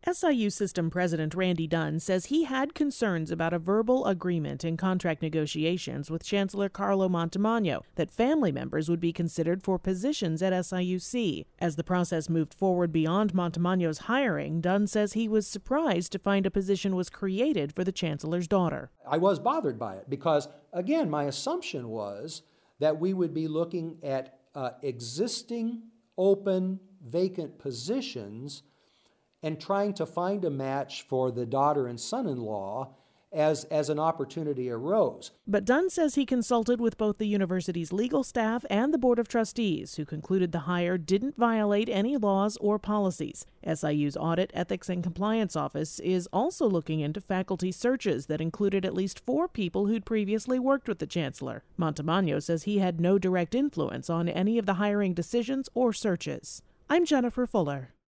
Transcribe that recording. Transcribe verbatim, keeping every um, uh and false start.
S I U System President Randy Dunn says he had concerns about a verbal agreement in contract negotiations with Chancellor Carlo Montemagno that family members would be considered for positions at S I U C. As the process moved forward beyond Montemagno's hiring, Dunn says he was surprised to find a position was created for the Chancellor's daughter. I was bothered by it because, again, my assumption was that we would be looking at uh, existing open vacant positions and trying to find a match for the daughter and son-in-law as, as an opportunity arose. But Dunn says he consulted with both the university's legal staff and the Board of Trustees, who concluded the hire didn't violate any laws or policies. S I U's Audit, Ethics, and Compliance Office is also looking into faculty searches that included at least four people who'd previously worked with the Chancellor. Montemagno says he had no direct influence on any of the hiring decisions or searches. I'm Jennifer Fuller.